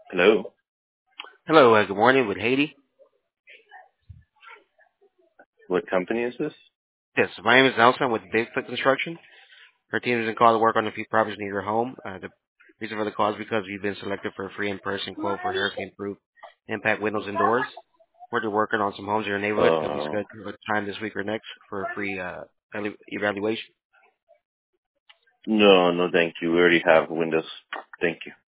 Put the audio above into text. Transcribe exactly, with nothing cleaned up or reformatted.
Hello. Hello, uh, good morning with Haiti. What company is this? Yes, my name is Nelson with Bigfoot Construction. Our team is in call to work on a few properties near your home. Uh, the reason for the call is because you've been selected for a free in-person quote for hurricane-proof impact windows and doors. We're just working on some homes in your neighborhood. Could we Uh, schedule a time this week or next for a free uh, evalu- evaluation? no, no, thank you. We already have Windows. Thank you.